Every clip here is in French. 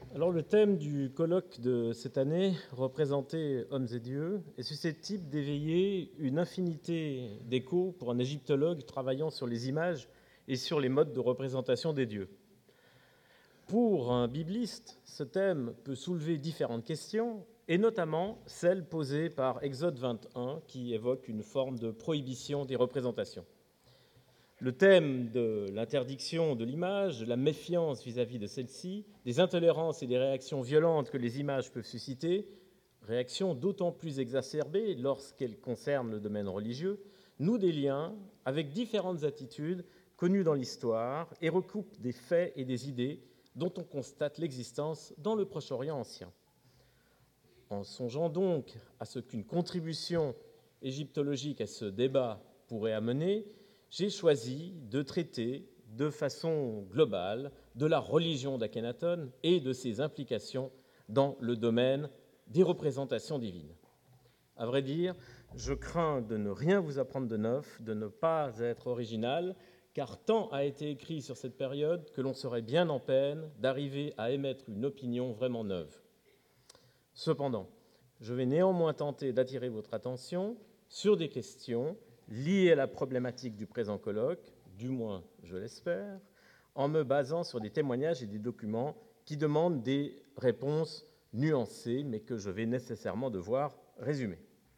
Alors le thème du colloque de cette année, représenter hommes et dieux, est susceptible d'éveiller une infinité d'échos pour un égyptologue travaillant sur les images et sur les modes de représentation des dieux. Pour un bibliste, ce thème peut soulever différentes questions, et notamment celle posée par Exode 21, qui évoque une forme de prohibition des représentations. Le thème de l'interdiction de l'image, de la méfiance vis-à-vis de celle-ci, des intolérances et des réactions violentes que les images peuvent susciter, réactions d'autant plus exacerbées lorsqu'elles concernent le domaine religieux, noue des liens avec différentes attitudes connues dans l'histoire et recoupe des faits et des idées dont on constate l'existence dans le Proche-Orient ancien. En songeant donc à ce qu'une contribution égyptologique à ce débat pourrait amener, j'ai choisi de traiter de façon globale de la religion d'Akhenaton et de ses implications dans le domaine des représentations divines. À vrai dire, je crains de ne rien vous apprendre de neuf, de ne pas être original, car tant a été écrit sur cette période que l'on serait bien en peine d'arriver à émettre une opinion vraiment neuve. Cependant, je vais néanmoins tenter d'attirer votre attention sur des questions liées à la problématique du présent colloque, du moins je l'espère, en me basant sur des témoignages et des documents qui demandent des réponses nuancées, mais que je vais nécessairement devoir résumer.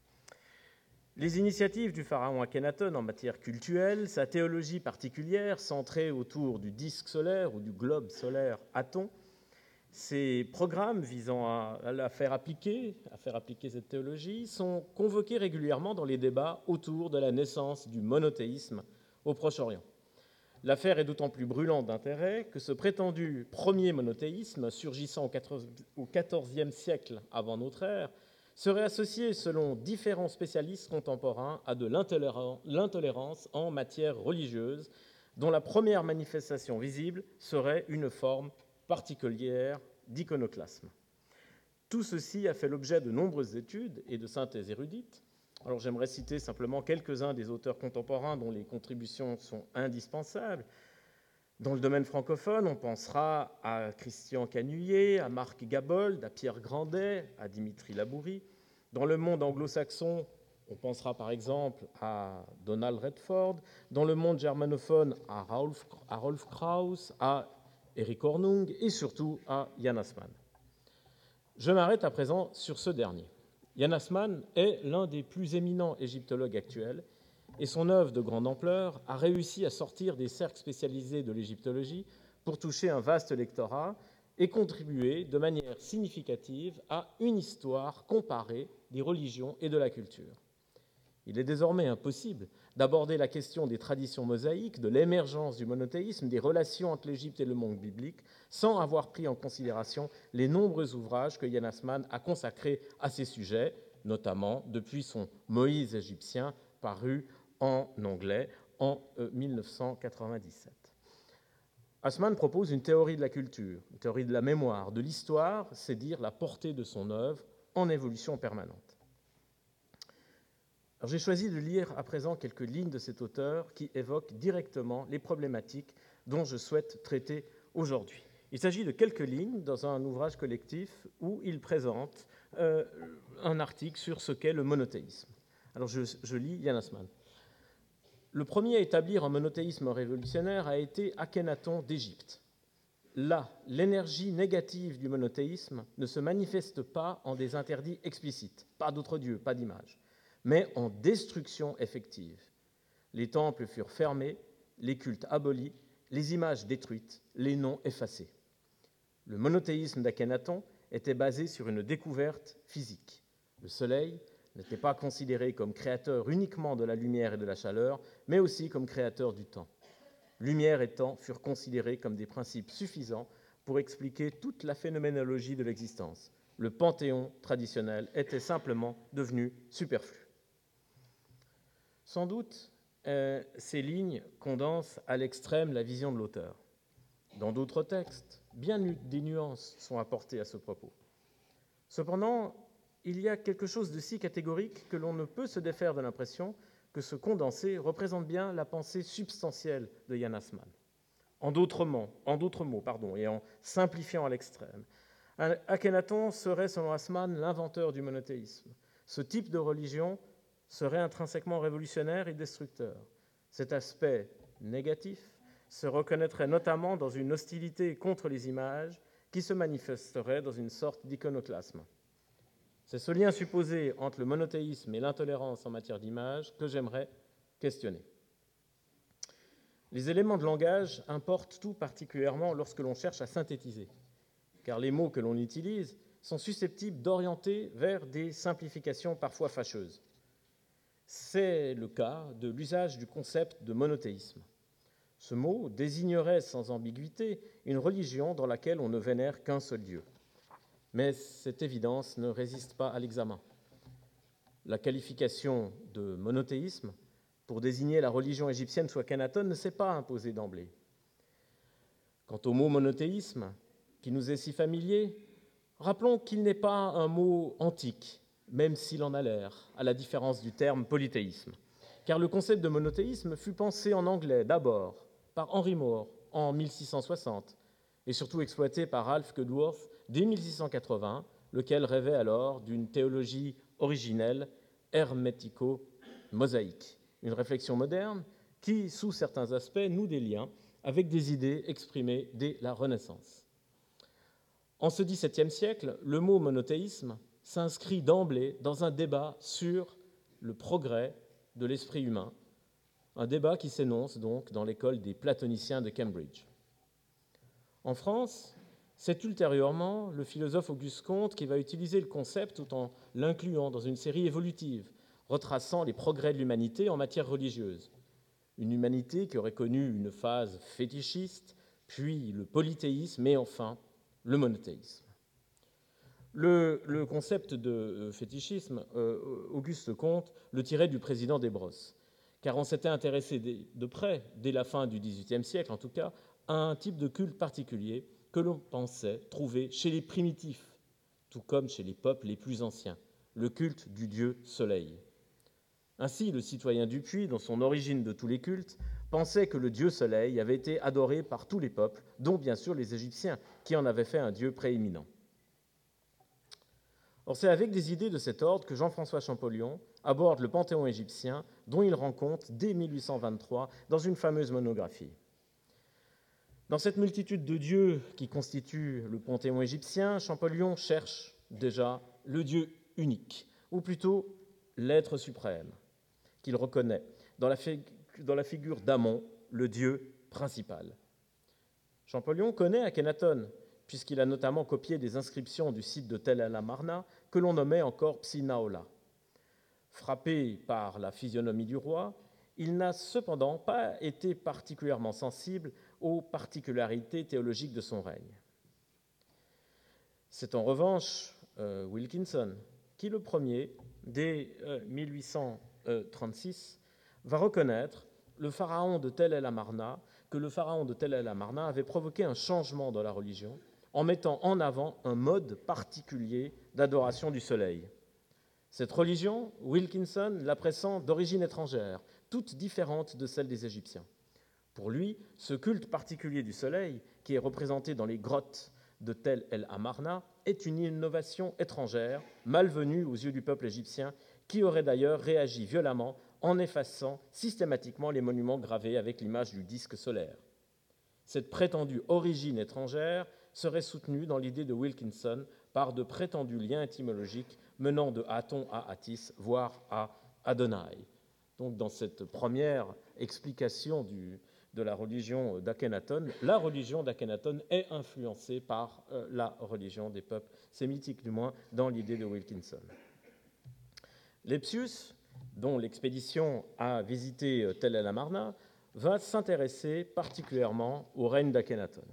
Les initiatives du pharaon Akhenaton en matière cultuelle, sa théologie particulière centrée autour du disque solaire ou du globe solaire Aton, ces programmes visant à faire appliquer cette théologie sont convoqués régulièrement dans les débats autour de la naissance du monothéisme au Proche-Orient. L'affaire est d'autant plus brûlante d'intérêt que ce prétendu premier monothéisme, surgissant au XIVe siècle avant notre ère, serait associé, selon différents spécialistes contemporains, à de l'intolérance en matière religieuse, dont la première manifestation visible serait une forme particulière d'iconoclasme. Tout ceci a fait l'objet de nombreuses études et de synthèses érudites. Alors j'aimerais citer simplement quelques-uns des auteurs contemporains dont les contributions sont indispensables. Dans le domaine francophone, on pensera à Christian Canuyer, à Marc Gabold, à Pierre Grandet, à Dimitri Labourie. Dans le monde anglo-saxon, on pensera par exemple à Donald Redford. Dans le monde germanophone, à Rolf Krauss, à Eric Hornung et surtout à Jan Assmann. Je m'arrête à présent sur ce dernier. Jan Assmann est l'un des plus éminents égyptologues actuels et son œuvre de grande ampleur a réussi à sortir des cercles spécialisés de l'égyptologie pour toucher un vaste lectorat et contribuer de manière significative à une histoire comparée des religions et de la culture. Il est désormais impossible d'aborder la question des traditions mosaïques, de l'émergence du monothéisme, des relations entre l'Égypte et le monde biblique, sans avoir pris en considération les nombreux ouvrages que Jan Assmann a consacrés à ces sujets, notamment depuis son Moïse égyptien, paru en anglais en 1997. Assmann propose une théorie de la culture, une théorie de la mémoire, de l'histoire, c'est dire la portée de son œuvre en évolution permanente. Alors, j'ai choisi de lire à présent quelques lignes de cet auteur qui évoquent directement les problématiques dont je souhaite traiter aujourd'hui. Il s'agit de quelques lignes dans un ouvrage collectif où il présente un article sur ce qu'est le monothéisme. Alors je lis Jan Assmann. Le premier à établir un monothéisme révolutionnaire a été Akhenaton d'Égypte. Là, l'énergie négative du monothéisme ne se manifeste pas en des interdits explicites, pas d'autres dieux, pas d'image, mais en destruction effective. Les temples furent fermés, les cultes abolis, les images détruites, les noms effacés. Le monothéisme d'Akhenaton était basé sur une découverte physique. Le soleil n'était pas considéré comme créateur uniquement de la lumière et de la chaleur, mais aussi comme créateur du temps. Lumière et temps furent considérés comme des principes suffisants pour expliquer toute la phénoménologie de l'existence. Le panthéon traditionnel était simplement devenu superflu. Sans doute, ces lignes condensent à l'extrême la vision de l'auteur. Dans d'autres textes, bien des nuances sont apportées à ce propos. Cependant, il y a quelque chose de si catégorique que l'on ne peut se défaire de l'impression que ce condensé représente bien la pensée substantielle de Jan Assmann. En d'autres mots, et en simplifiant à l'extrême, Akhenaton serait, selon Assmann, l'inventeur du monothéisme. Ce type de religion serait intrinsèquement révolutionnaire et destructeur. Cet aspect négatif se reconnaîtrait notamment dans une hostilité contre les images qui se manifesterait dans une sorte d'iconoclasme. C'est ce lien supposé entre le monothéisme et l'intolérance en matière d'image que j'aimerais questionner. Les éléments de langage importent tout particulièrement lorsque l'on cherche à synthétiser, car les mots que l'on utilise sont susceptibles d'orienter vers des simplifications parfois fâcheuses. C'est le cas de l'usage du concept de monothéisme. Ce mot désignerait sans ambiguïté une religion dans laquelle on ne vénère qu'un seul Dieu. Mais cette évidence ne résiste pas à l'examen. La qualification de monothéisme pour désigner la religion égyptienne sous Akhenaton ne s'est pas imposée d'emblée. Quant au mot monothéisme, qui nous est si familier, rappelons qu'il n'est pas un mot antique, même s'il en a l'air, à la différence du terme polythéisme. Car le concept de monothéisme fut pensé en anglais d'abord par Henry Moore en 1660 et surtout exploité par Ralph Kedworth dès 1680, lequel rêvait alors d'une théologie originelle hermético-mosaïque, une réflexion moderne qui, sous certains aspects, noue des liens avec des idées exprimées dès la Renaissance. En ce XVIIe siècle, le mot monothéisme s'inscrit d'emblée dans un débat sur le progrès de l'esprit humain, un débat qui s'énonce donc dans l'école des platoniciens de Cambridge. En France, c'est ultérieurement le philosophe Auguste Comte qui va utiliser le concept tout en l'incluant dans une série évolutive, retraçant les progrès de l'humanité en matière religieuse. Une humanité qui aurait connu une phase fétichiste, puis le polythéisme et enfin le monothéisme. Le concept de fétichisme, Auguste Comte le tirait du président des Brosses, car on s'était intéressé de près, dès la fin du XVIIIe siècle en tout cas, à un type de culte particulier que l'on pensait trouver chez les primitifs, tout comme chez les peuples les plus anciens, le culte du dieu Soleil. Ainsi, le citoyen Dupuy, dans son Origine de tous les cultes, pensait que le dieu Soleil avait été adoré par tous les peuples, dont bien sûr les Égyptiens, qui en avaient fait un dieu prééminent. Or, c'est avec des idées de cet ordre que Jean-François Champollion aborde le panthéon égyptien, dont il rend compte dès 1823 dans une fameuse monographie. Dans cette multitude de dieux qui constituent le panthéon égyptien, Champollion cherche déjà le Dieu unique, ou plutôt l'être suprême, qu'il reconnaît dans la figure d'Amon, le Dieu principal. Champollion connaît Akhenaton, puisqu'il a notamment copié des inscriptions du site de Tel el-Amarna que l'on nommait encore Psinaola. Frappé par la physionomie du roi, il n'a cependant pas été particulièrement sensible aux particularités théologiques de son règne. C'est en revanche Wilkinson qui, le premier, dès 1836, va reconnaître que le pharaon de Tel el-Amarna avait provoqué un changement dans la religion en mettant en avant un mode particulier d'adoration du soleil. Cette religion, Wilkinson la pressent d'origine étrangère, toute différente de celle des Égyptiens. Pour lui, ce culte particulier du soleil, qui est représenté dans les grottes de Tel el-Amarna, est une innovation étrangère, malvenue aux yeux du peuple égyptien, qui aurait d'ailleurs réagi violemment en effaçant systématiquement les monuments gravés avec l'image du disque solaire. Cette prétendue origine étrangère serait soutenue dans l'idée de Wilkinson par de prétendus liens étymologiques menant de Aton à Attis, voire à Adonai. Donc, dans cette première explication de la religion d'Akhenaton, la religion d'Akhenaton est influencée par la religion des peuples sémitiques, du moins dans l'idée de Wilkinson. Lepsius, dont l'expédition a visité Tel el-Amarna, va s'intéresser particulièrement au règne d'Akhenaton.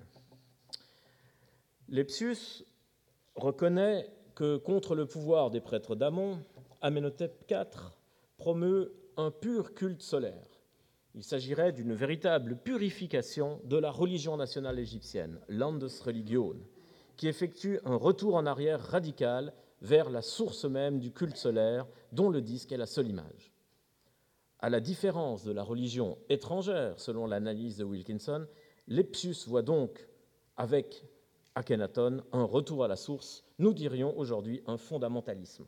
Lepsius reconnaît que, contre le pouvoir des prêtres d'Amon, Amenhotep IV promeut un pur culte solaire. Il s'agirait d'une véritable purification de la religion nationale égyptienne, Landesreligion, qui effectue un retour en arrière radical vers la source même du culte solaire, dont le disque est la seule image. À la différence de la religion étrangère, selon l'analyse de Wilkinson, Lepsius voit donc avec Akhenaton, un retour à la source, nous dirions aujourd'hui un fondamentalisme.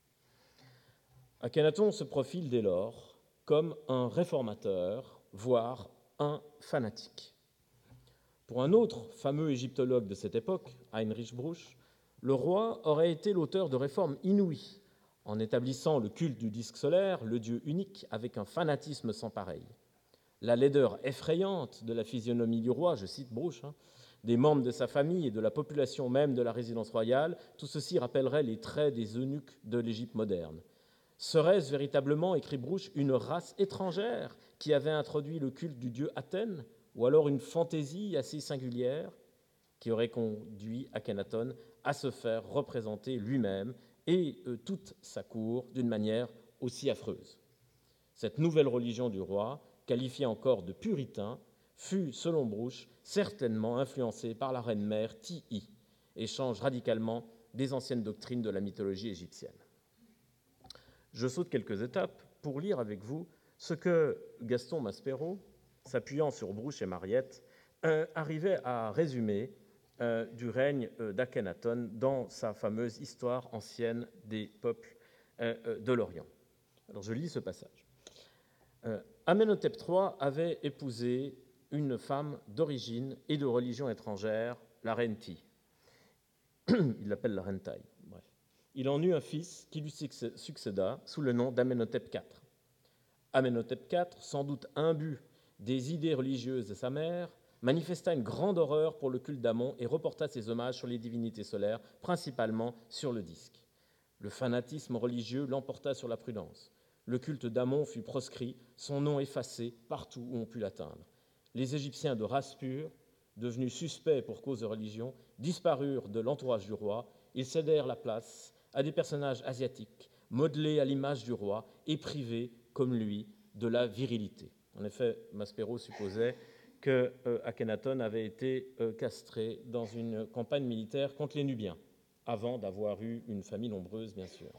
Akhenaton se profile dès lors comme un réformateur, voire un fanatique. Pour un autre fameux égyptologue de cette époque, Heinrich Brugsch, le roi aurait été l'auteur de réformes inouïes, en établissant le culte du disque solaire, le dieu unique, avec un fanatisme sans pareil. La laideur effrayante de la physionomie du roi, je cite Brugsch, des membres de sa famille et de la population même de la résidence royale, tout ceci rappellerait les traits des eunuques de l'Égypte moderne. Serait-ce véritablement, écrit Brugsch, une race étrangère qui avait introduit le culte du dieu Athènes, ou alors une fantaisie assez singulière qui aurait conduit Akhenaton à se faire représenter lui-même et toute sa cour d'une manière aussi affreuse. Cette nouvelle religion du roi, qualifiée encore de puritain, fut, selon Brugsch, certainement influencée par la reine-mère Tihi et change radicalement des anciennes doctrines de la mythologie égyptienne. Je saute quelques étapes pour lire avec vous ce que Gaston Maspero, s'appuyant sur Brugsch et Mariette, arrivait à résumer du règne d'Akhenaton dans sa fameuse Histoire ancienne des peuples de l'Orient. Alors je lis ce passage. Amenhotep III avait épousé une femme d'origine et de religion étrangère, la reine Ti. Il l'appelle la reine Tai. Bref. Il en eut un fils qui lui succéda sous le nom d'Amenhotep IV. Amenhotep IV, sans doute imbu des idées religieuses de sa mère, manifesta une grande horreur pour le culte d'Amon et reporta ses hommages sur les divinités solaires, principalement sur le disque. Le fanatisme religieux l'emporta sur la prudence. Le culte d'Amon fut proscrit, son nom effacé partout où on put l'atteindre. Les Égyptiens de race pure, devenus suspects pour cause de religion, disparurent de l'entourage du roi. Ils cédèrent la place à des personnages asiatiques, modelés à l'image du roi et privés, comme lui, de la virilité. En effet, Maspero supposait que Akhenaton avait été castré dans une campagne militaire contre les Nubiens, avant d'avoir eu une famille nombreuse, bien sûr.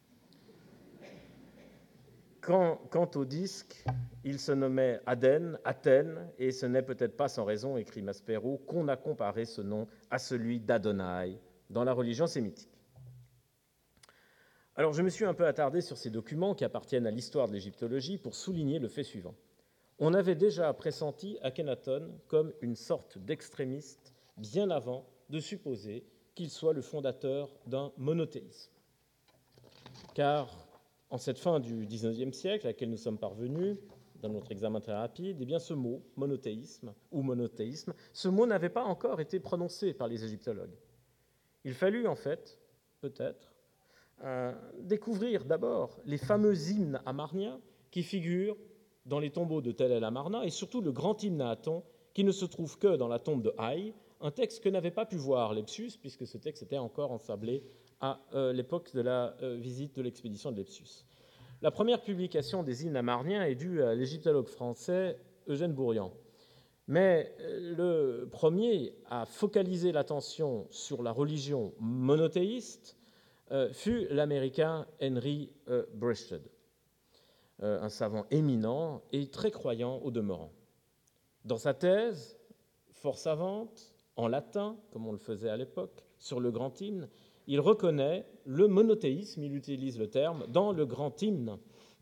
Quant au disque, il se nommait Aden, Athènes, et ce n'est peut-être pas sans raison, écrit Maspero, qu'on a comparé ce nom à celui d'Adonai dans la religion sémitique. Alors, je me suis un peu attardé sur ces documents qui appartiennent à l'histoire de l'égyptologie pour souligner le fait suivant. On avait déjà pressenti Akhenaton comme une sorte d'extrémiste bien avant de supposer qu'il soit le fondateur d'un monothéisme. Car en cette fin du XIXe siècle, à laquelle nous sommes parvenus, dans notre examen très rapide, eh bien ce mot, monothéisme ou monothéisme, ce mot n'avait pas encore été prononcé par les égyptologues. Il fallut en fait, peut-être, découvrir d'abord les fameux hymnes amarniens qui figurent dans les tombeaux de Tel el-Amarna et surtout le grand hymne à Aton qui ne se trouve que dans la tombe de Haï, un texte que n'avait pas pu voir Lepsus puisque ce texte était encore ensablé à l'époque de la visite de l'expédition de Lepsus. La première publication des hymnes amarniens est due à l'égyptologue français Eugène Bourrian. Mais le premier à focaliser l'attention sur la religion monothéiste fut l'Américain Henry Breasted, un savant éminent et très croyant au demeurant. Dans sa thèse, fort savante, en latin, comme on le faisait à l'époque, sur le grand hymne, il reconnaît le monothéisme, il utilise le terme, dans le grand hymne.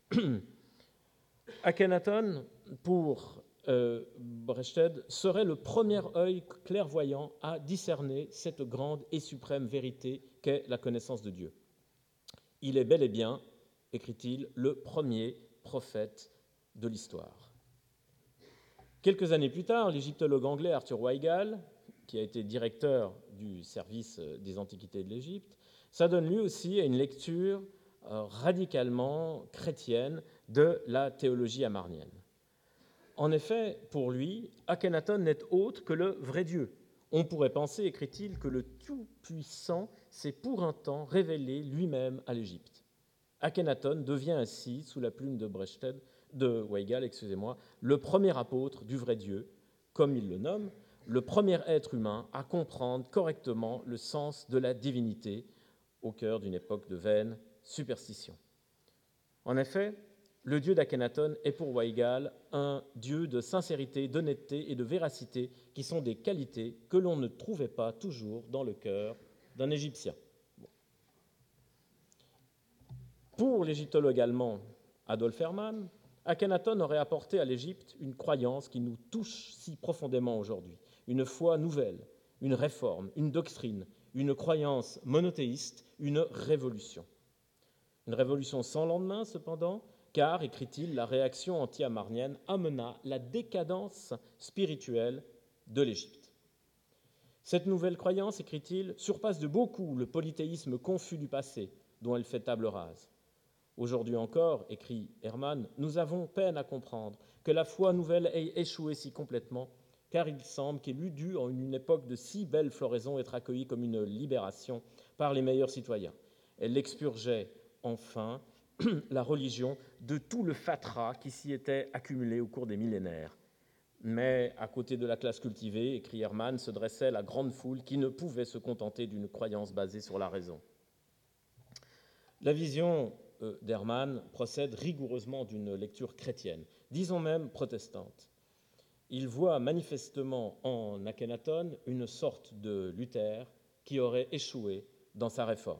Akhenaton, pour Breasted, serait le premier œil clairvoyant à discerner cette grande et suprême vérité qu'est la connaissance de Dieu. Il est bel et bien, écrit-il, le premier prophète de l'histoire. Quelques années plus tard, l'égyptologue anglais Arthur Weigall, qui a été directeur du service des Antiquités de l'Égypte, s'adonne lui aussi à une lecture radicalement chrétienne de la théologie amarnienne. En effet, pour lui, Akhenaton n'est autre que le vrai Dieu. On pourrait penser, écrit-il, que le Tout-Puissant s'est pour un temps révélé lui-même à l'Égypte. Akhenaton devient ainsi, sous la plume de Weigall, le premier apôtre du vrai Dieu, comme il le nomme, le premier être humain à comprendre correctement le sens de la divinité au cœur d'une époque de vaine superstition. En effet, le Dieu d'Akhenaton est pour Weigal un Dieu de sincérité, d'honnêteté et de véracité, qui sont des qualités que l'on ne trouvait pas toujours dans le cœur d'un Égyptien. Pour l'égyptologue allemand Adolf Hermann, Akhenaton aurait apporté à l'Égypte une croyance qui nous touche si profondément aujourd'hui, une foi nouvelle, une réforme, une doctrine, une croyance monothéiste, une révolution. Une révolution sans lendemain, cependant, car, écrit-il, la réaction anti-amarnienne amena la décadence spirituelle de l'Égypte. Cette nouvelle croyance, écrit-il, surpasse de beaucoup le polythéisme confus du passé, dont elle fait table rase. Aujourd'hui encore, écrit Hermann, nous avons peine à comprendre que la foi nouvelle ait échoué si complètement, car il semble qu'elle eût dû, en une époque de si belle floraison, être accueillie comme une libération par les meilleurs citoyens. Elle expurgeait enfin la religion de tout le fatras qui s'y était accumulé au cours des millénaires. Mais à côté de la classe cultivée, écrit Hermann, se dressait la grande foule qui ne pouvait se contenter d'une croyance basée sur la raison. La vision d'Hermann procède rigoureusement d'une lecture chrétienne, disons même protestante. Il voit manifestement en Akhenaton une sorte de Luther qui aurait échoué dans sa réforme.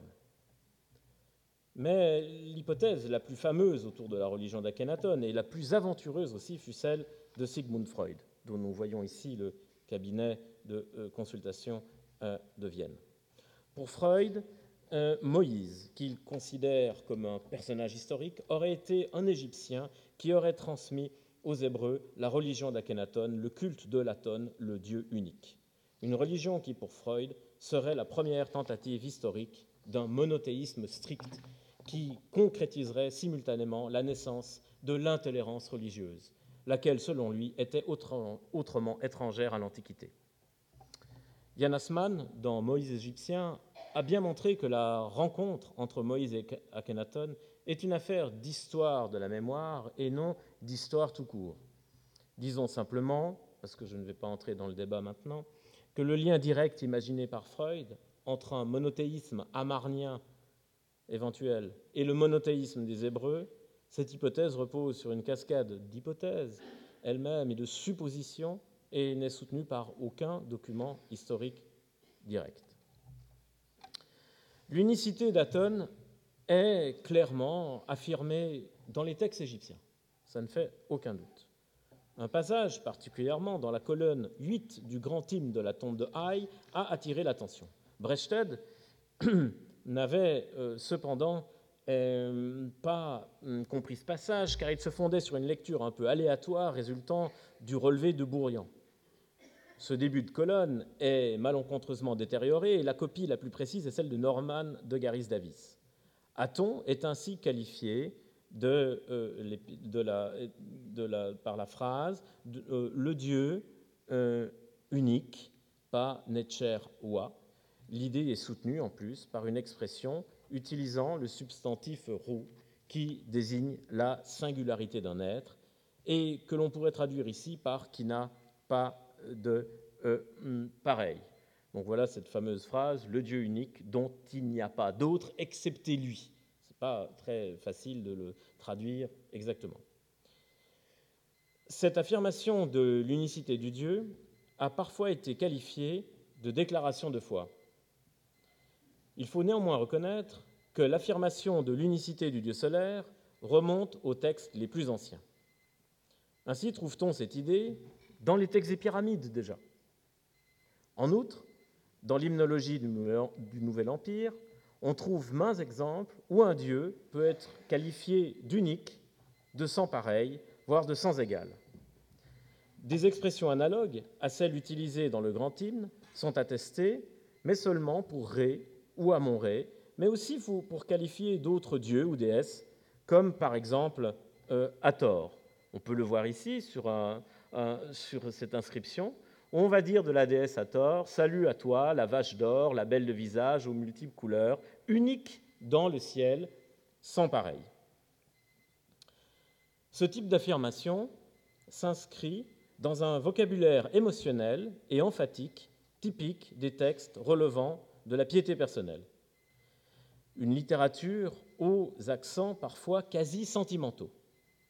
Mais l'hypothèse la plus fameuse autour de la religion d'Akhenaton et la plus aventureuse aussi fut celle de Sigmund Freud, dont nous voyons ici le cabinet de consultation de Vienne. Pour Freud, Moïse, qu'il considère comme un personnage historique, aurait été un Égyptien qui aurait transmis aux Hébreux la religion d'Akhenaton, le culte de l'Aton, le Dieu unique. Une religion qui, pour Freud, serait la première tentative historique d'un monothéisme strict qui concrétiserait simultanément la naissance de l'intolérance religieuse, laquelle, selon lui, était autrement étrangère à l'Antiquité. Jan Assmann, dans Moïse égyptien, a bien montré que la rencontre entre Moïse et Akhenaton est une affaire d'histoire de la mémoire et non d'histoire tout court. Disons simplement, parce que je ne vais pas entrer dans le débat maintenant, que le lien direct imaginé par Freud entre un monothéisme amarnien éventuel et le monothéisme des Hébreux, cette hypothèse repose sur une cascade d'hypothèses elle-même et de suppositions et n'est soutenue par aucun document historique direct. L'unicité d'Aton est clairement affirmée dans les textes égyptiens, ça ne fait aucun doute. Un passage, particulièrement dans la colonne 8 du grand hymne de la tombe de Haï, a attiré l'attention. Breschted n'avait cependant pas compris ce passage, car il se fondait sur une lecture un peu aléatoire résultant du relevé de Bourrian. Ce début de colonne est malencontreusement détérioré et la copie la plus précise est celle de Norman de Garis Davis. Aton est ainsi qualifié par la phrase le Dieu unique, pas Netcher Wa. L'idée est soutenue en plus par une expression utilisant le substantif rou qui désigne la singularité d'un être et que l'on pourrait traduire ici par qui n'a pas de pareil. Donc voilà cette fameuse phrase, le Dieu unique dont il n'y a pas d'autre excepté lui. Ce n'est pas très facile de le traduire exactement. Cette affirmation de l'unicité du Dieu a parfois été qualifiée de déclaration de foi. Il faut néanmoins reconnaître que l'affirmation de l'unicité du Dieu solaire remonte aux textes les plus anciens. Ainsi trouve-t-on cette idée dans les textes des pyramides déjà. En outre, dans l'hymnologie du Nouvel Empire, on trouve maints exemples où un Dieu peut être qualifié d'unique, de sans pareil, voire de sans égal. Des expressions analogues à celles utilisées dans le grand hymne sont attestées, mais seulement pour Ré ou Amon-Ré, mais aussi pour qualifier d'autres dieux ou déesses, comme par exemple Hathor. On peut le voir ici sur cette inscription, où on va dire de la déesse Hathor, « Salut à toi, la vache d'or, la belle de visage aux multiples couleurs, unique dans le ciel, sans pareil. » Ce type d'affirmation s'inscrit dans un vocabulaire émotionnel et emphatique typique des textes relevant de la piété personnelle. Une littérature aux accents parfois quasi sentimentaux.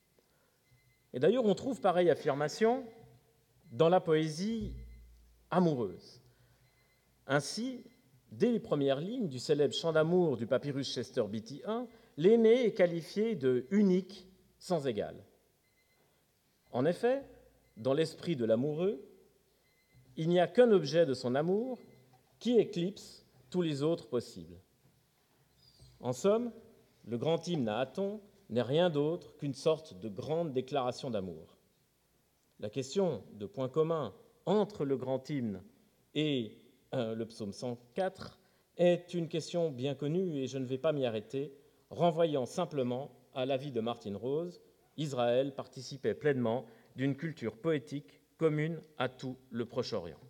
Et d'ailleurs, on trouve pareille affirmation dans la poésie amoureuse. Ainsi, dès les premières lignes du célèbre chant d'amour du papyrus Chester Beatty I, l'aimé est qualifié de unique, sans égal. En effet, dans l'esprit de l'amoureux, il n'y a qu'un objet de son amour qui éclipse tous les autres possibles. En somme, le grand hymne à Aton n'est rien d'autre qu'une sorte de grande déclaration d'amour. La question de point commun entre le grand hymne et le psaume 104 est une question bien connue et je ne vais pas m'y arrêter, renvoyant simplement à l'avis de Martin Rose, Israël participait pleinement d'une culture poétique commune à tout le Proche-Orient.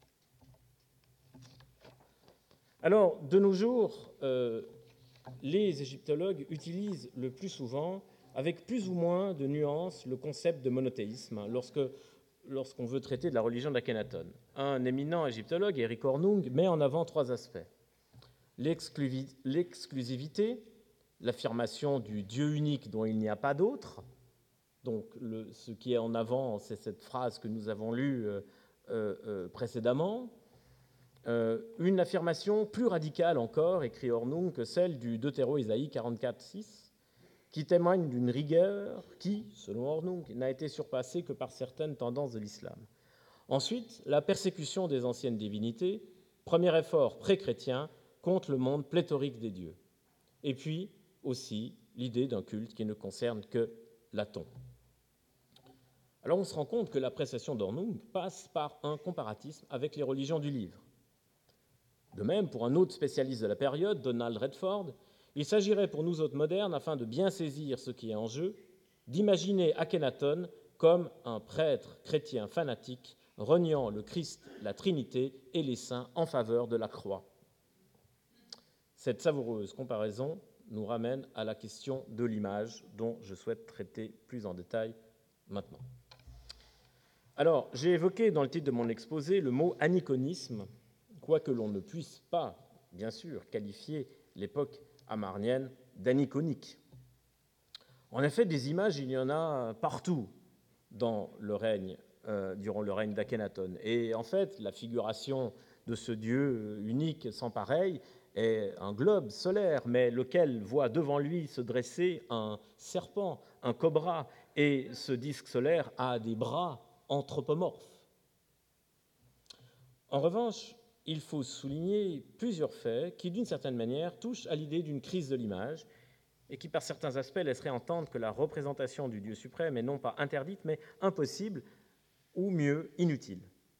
Alors, de nos jours, les égyptologues utilisent le plus souvent, avec plus ou moins de nuances, le concept de monothéisme lorsqu'on veut traiter de la religion d'Akhenaton. Un éminent égyptologue, Eric Hornung, met en avant 3 aspects. L'exclusivité, l'affirmation du Dieu unique dont il n'y a pas d'autre. Donc, ce qui est en avant, c'est cette phrase que nous avons lue précédemment. Une affirmation plus radicale encore, écrit Hornung, que celle du Deutéro-Isaïe 44:6, qui témoigne d'une rigueur qui, selon Hornung, n'a été surpassée que par certaines tendances de l'islam. Ensuite, la persécution des anciennes divinités, premier effort pré-chrétien contre le monde pléthorique des dieux. Et puis, aussi, l'idée d'un culte qui ne concerne que l'Aton. Alors on se rend compte que l'appréciation d'Hornung passe par un comparatisme avec les religions du livre. De même, pour un autre spécialiste de la période, Donald Redford, il s'agirait pour nous autres modernes, afin de bien saisir ce qui est en jeu, d'imaginer Akhenaton comme un prêtre chrétien fanatique reniant le Christ, la Trinité et les saints en faveur de la croix. Cette savoureuse comparaison nous ramène à la question de l'image dont je souhaite traiter plus en détail maintenant. Alors, j'ai évoqué dans le titre de mon exposé le mot aniconisme, quoique l'on ne puisse pas, bien sûr, qualifier l'époque amarnienne d'aniconique. En effet, des images, il y en a partout durant le règne d'Akhenaton. Et en fait, la figuration de ce Dieu unique sans pareil est un globe solaire, mais lequel voit devant lui se dresser un serpent, un cobra, et ce disque solaire a des bras anthropomorphes. En revanche, il faut souligner plusieurs faits qui, d'une certaine manière, touchent à l'idée d'une crise de l'image et qui, par certains aspects, laisseraient entendre que la représentation du Dieu suprême est non pas interdite, mais impossible, ou mieux, inutile.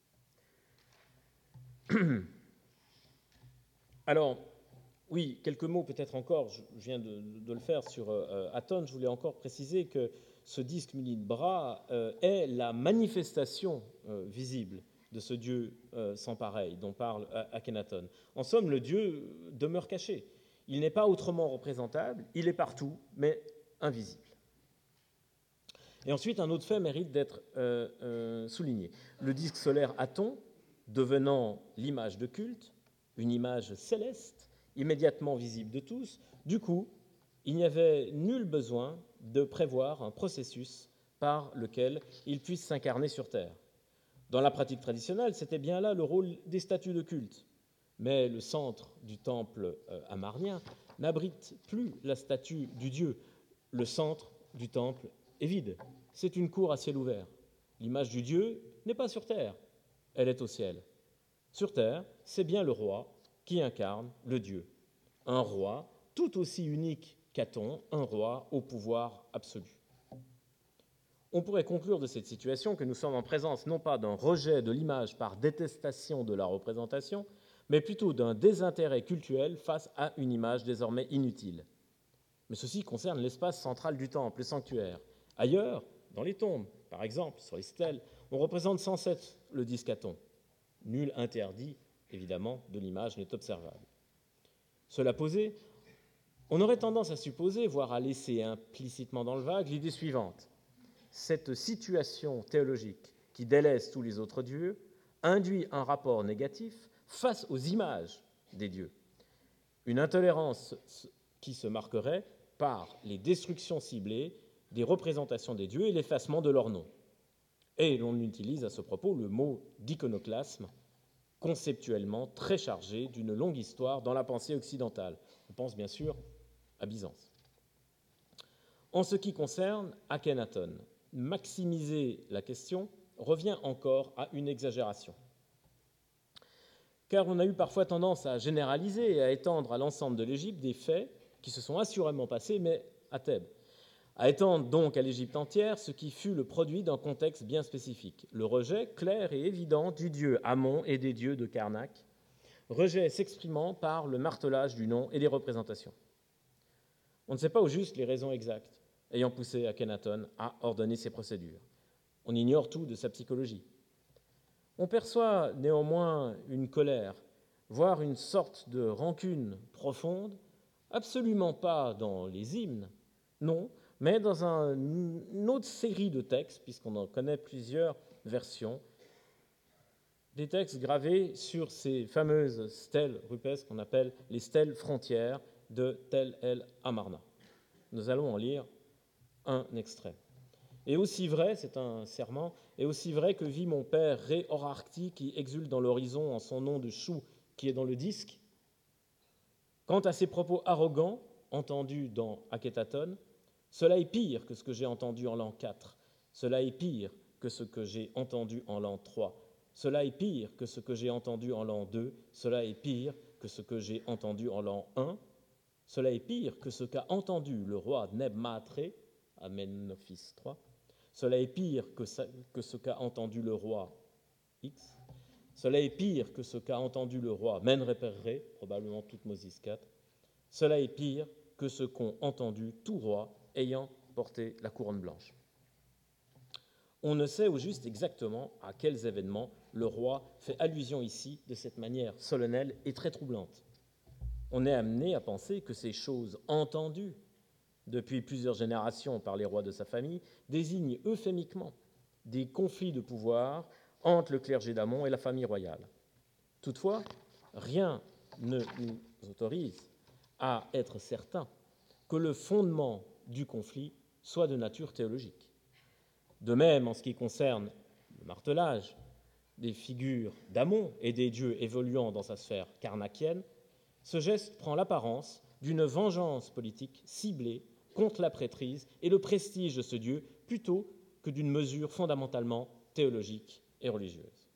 Alors, oui, quelques mots peut-être encore, je viens de le faire sur Aton, je voulais encore préciser que ce disque muni de bras est la manifestation visible de ce Dieu sans pareil dont parle Akhenaton. En somme, le Dieu demeure caché. Il n'est pas autrement représentable, il est partout, mais invisible. Et ensuite, un autre fait mérite d'être souligné. Le disque solaire Aton, devenant l'image de culte, une image céleste, immédiatement visible de tous, du coup, il n'y avait nul besoin de prévoir un processus par lequel il puisse s'incarner sur Terre. Dans la pratique traditionnelle, c'était bien là le rôle des statues de culte. Mais le centre du temple amarnien n'abrite plus la statue du dieu. Le centre du temple est vide. C'est une cour à ciel ouvert. L'image du dieu n'est pas sur terre, elle est au ciel. Sur terre, c'est bien le roi qui incarne le dieu. Un roi tout aussi unique qu'Aton, un roi au pouvoir absolu. On pourrait conclure de cette situation que nous sommes en présence non pas d'un rejet de l'image par détestation de la représentation, mais plutôt d'un désintérêt cultuel face à une image désormais inutile. Mais ceci concerne l'espace central du temple, le sanctuaire. Ailleurs, dans les tombes, par exemple, sur les stèles, on représente sans cesse le disque Aton. Nul interdit, évidemment, de l'image n'est observable. Cela posé, on aurait tendance à supposer, voire à laisser implicitement dans le vague, l'idée suivante. Cette situation théologique qui délaisse tous les autres dieux induit un rapport négatif face aux images des dieux. Une intolérance qui se marquerait par les destructions ciblées des représentations des dieux et l'effacement de leur nom. Et l'on utilise à ce propos le mot d'iconoclasme, conceptuellement très chargé d'une longue histoire dans la pensée occidentale. On pense bien sûr à Byzance. En ce qui concerne Akhenaton, maximiser la question revient encore à une exagération. Car on a eu parfois tendance à généraliser et à étendre à l'ensemble de l'Égypte des faits qui se sont assurément passés, mais à Thèbes. À étendre donc à l'Égypte entière ce qui fut le produit d'un contexte bien spécifique, le rejet clair et évident du dieu Amon et des dieux de Karnak, rejet s'exprimant par le martelage du nom et des représentations. On ne sait pas au juste les raisons exactes ayant poussé Akhenaton à ordonner ces procédures. On ignore tout de sa psychologie. On perçoit néanmoins une colère, voire une sorte de rancune profonde, absolument pas dans les hymnes, non, mais dans une autre série de textes, puisqu'on en connaît plusieurs versions, des textes gravés sur ces fameuses stèles rupestres qu'on appelle les stèles frontières de Tel el Amarna. Nous allons en lire un extrait. Et aussi vrai, c'est un serment, et aussi vrai que vit mon père Ré Orarcti qui exulte dans l'horizon en son nom de chou qui est dans le disque. Quant à ses propos arrogants, entendus dans Akhenaton, cela est pire que ce que j'ai entendu en l'an 4, cela est pire que ce que j'ai entendu en l'an 3, cela est pire que ce que j'ai entendu en l'an 2, cela est pire que ce que j'ai entendu en l'an 1, cela est pire que ce qu'a entendu le roi Neb-Maatre, Amenophis III, cela est pire que ce qu'a entendu le roi X, cela est pire que ce qu'a entendu le roi Menreperre, probablement Toutmosis IV, cela est pire que ce qu'ont entendu tout roi ayant porté la couronne blanche. On ne sait au juste exactement à quels événements le roi fait allusion ici de cette manière solennelle et très troublante. On est amené à penser que ces choses entendues depuis plusieurs générations par les rois de sa famille désignent euphémiquement des conflits de pouvoir entre le clergé d'Amon et la famille royale. Toutefois, rien ne nous autorise à être certain que le fondement du conflit soit de nature théologique. De même, en ce qui concerne le martelage des figures d'Amon et des dieux évoluant dans sa sphère karnakienne, ce geste prend l'apparence d'une vengeance politique ciblée contre la prêtrise et le prestige de ce dieu plutôt que d'une mesure fondamentalement théologique et religieuse.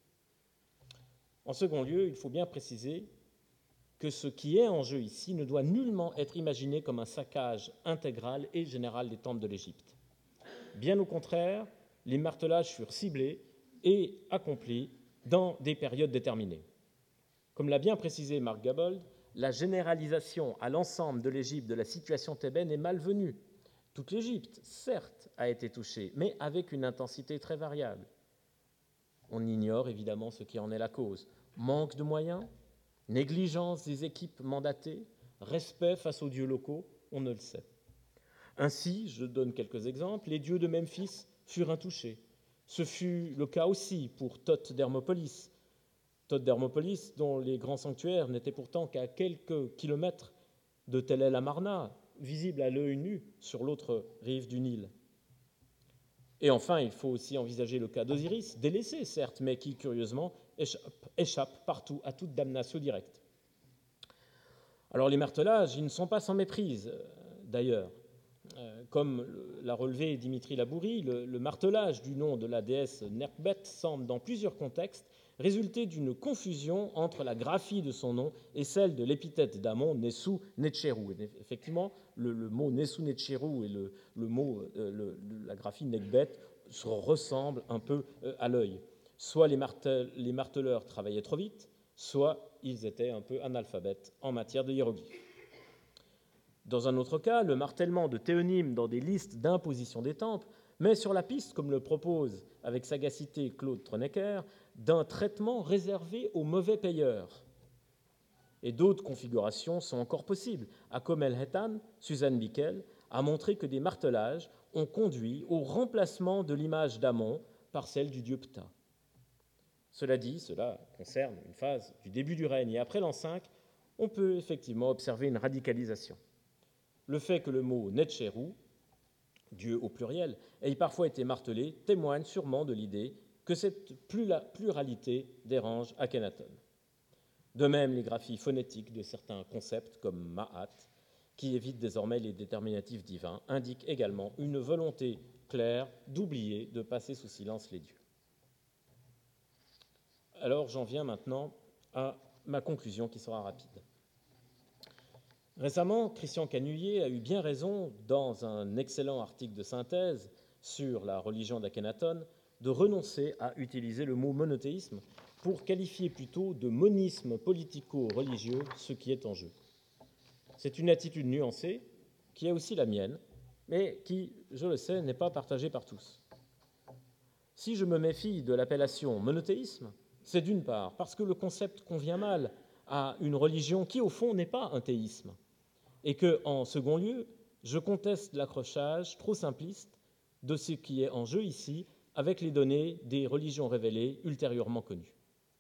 En second lieu, il faut bien préciser que ce qui est en jeu ici ne doit nullement être imaginé comme un saccage intégral et général des temples de l'Égypte. Bien au contraire, les martelages furent ciblés et accomplis dans des périodes déterminées. Comme l'a bien précisé Marc Gabold, la généralisation à l'ensemble de l'Égypte de la situation thébaine est malvenue. Toute l'Égypte, certes, a été touchée, mais avec une intensité très variable. On ignore évidemment ce qui en est la cause. Manque de moyens, négligence des équipes mandatées, respect face aux dieux locaux, on ne le sait. Ainsi, je donne quelques exemples, les dieux de Memphis furent intouchés. Ce fut le cas aussi pour Thoth d'Hermopolis, dont les grands sanctuaires n'étaient pourtant qu'à quelques kilomètres de Tel el Amarna, visible à l'œil nu sur l'autre rive du Nil. Et enfin, il faut aussi envisager le cas d'Osiris, délaissé certes, mais qui, curieusement, échappe partout à toute damnation directe. Alors les martelages, ils ne sont pas sans méprise, d'ailleurs. Comme l'a relevé Dimitri Labouri, le martelage du nom de la déesse Nekhbet semble, dans plusieurs contextes, résulter d'une confusion entre la graphie de son nom et celle de l'épithète d'Amon, Nessou Netcherou. Effectivement, le mot Nessou Netcherou et la graphie Nekhbet se ressemblent un peu à l'œil. Soit les marteleurs travaillaient trop vite, soit ils étaient un peu analphabètes en matière de hiéroglyphes. Dans un autre cas, le martèlement de théonymes dans des listes d'imposition des temples met sur la piste, comme le propose avec sagacité Claude Tronecker, d'un traitement réservé aux mauvais payeurs. Et d'autres configurations sont encore possibles. Akom El-Hetan, Suzanne Bickel, a montré que des martelages ont conduit au remplacement de l'image d'Amon par celle du dieu Ptah. Cela dit, cela concerne une phase du début du règne, et après l'an 5, on peut effectivement observer une radicalisation. Le fait que le mot Netcherou Dieu au pluriel, ait parfois été martelé, témoigne sûrement de l'idée que cette pluralité dérange Akhenaton. De même, les graphies phonétiques de certains concepts, comme Ma'at, qui évitent désormais les déterminatifs divins, indiquent également une volonté claire d'oublier, de passer sous silence les dieux. Alors j'en viens maintenant à ma conclusion qui sera rapide. Récemment, Christian Canuillet a eu bien raison, dans un excellent article de synthèse sur la religion d'Akhenaton, de renoncer à utiliser le mot monothéisme pour qualifier plutôt de monisme politico-religieux ce qui est en jeu. C'est une attitude nuancée, qui est aussi la mienne, mais qui, je le sais, n'est pas partagée par tous. Si je me méfie de l'appellation monothéisme, c'est d'une part parce que le concept convient mal à une religion qui, au fond, n'est pas un théisme, et que, en second lieu, je conteste l'accrochage trop simpliste de ce qui est en jeu ici avec les données des religions révélées ultérieurement connues.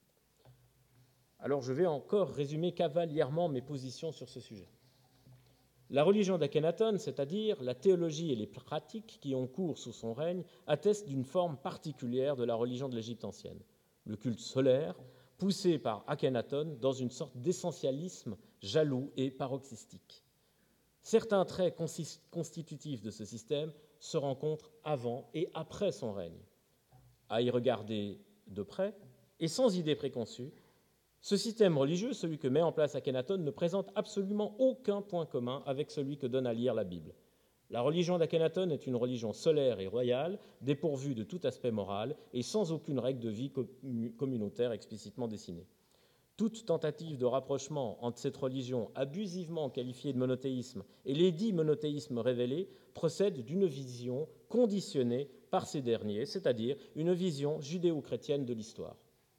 Alors je vais encore résumer cavalièrement mes positions sur ce sujet. La religion d'Akhenaton, c'est-à-dire la théologie et les pratiques qui ont cours sous son règne, attestent d'une forme particulière de la religion de l'Égypte ancienne, le culte solaire, poussé par Akhenaton dans une sorte d'essentialisme jaloux et paroxystique. Certains traits constitutifs de ce système se rencontrent avant et après son règne. À y regarder de près, et sans idée préconçue, ce système religieux, celui que met en place Akhenaton, ne présente absolument aucun point commun avec celui que donne à lire la Bible. La religion d'Akhenaton est une religion solaire et royale, dépourvue de tout aspect moral et sans aucune règle de vie communautaire explicitement dessinée. Toute tentative de rapprochement entre cette religion abusivement qualifiée de monothéisme et les dits monothéismes révélés procède d'une vision conditionnée par ces derniers, c'est-à-dire une vision judéo-chrétienne de l'histoire.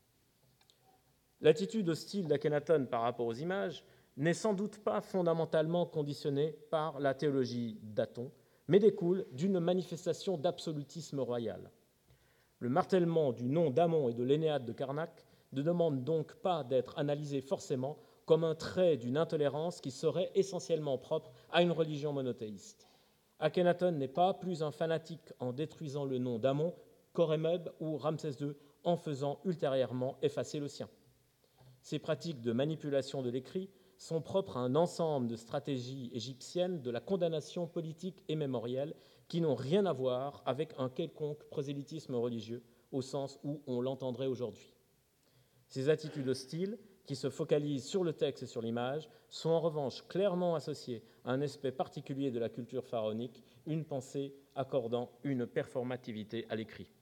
L'attitude hostile d'Akhenaton par rapport aux images n'est sans doute pas fondamentalement conditionnée par la théologie d'Aton, mais découle d'une manifestation d'absolutisme royal. Le martèlement du nom d'Amon et de l'Énéade de Karnak ne demande donc pas d'être analysé forcément comme un trait d'une intolérance qui serait essentiellement propre à une religion monothéiste. Akhenaton n'est pas plus un fanatique en détruisant le nom d'Amon qu'Horemheb ou Ramsès II en faisant ultérieurement effacer le sien. Ces pratiques de manipulation de l'écrit sont propres à un ensemble de stratégies égyptiennes de la condamnation politique et mémorielle qui n'ont rien à voir avec un quelconque prosélytisme religieux au sens où on l'entendrait aujourd'hui. Ces attitudes hostiles, qui se focalisent sur le texte et sur l'image, sont en revanche clairement associées à un aspect particulier de la culture pharaonique, une pensée accordant une performativité à l'écrit.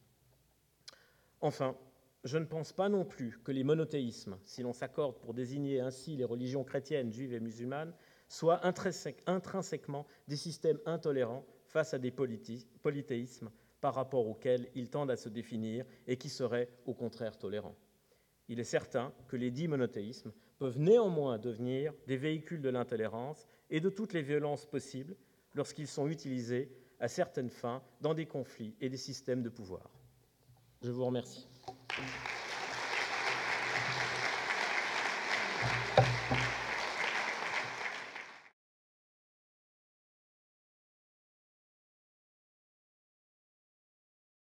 Enfin, je ne pense pas non plus que les monothéismes, si l'on s'accorde pour désigner ainsi les religions chrétiennes, juives et musulmanes, soient intrinsèquement des systèmes intolérants face à des polythéismes par rapport auxquels ils tendent à se définir et qui seraient au contraire tolérants. Il est certain que les dits monothéismes peuvent néanmoins devenir des véhicules de l'intolérance et de toutes les violences possibles lorsqu'ils sont utilisés à certaines fins dans des conflits et des systèmes de pouvoir. Je vous remercie.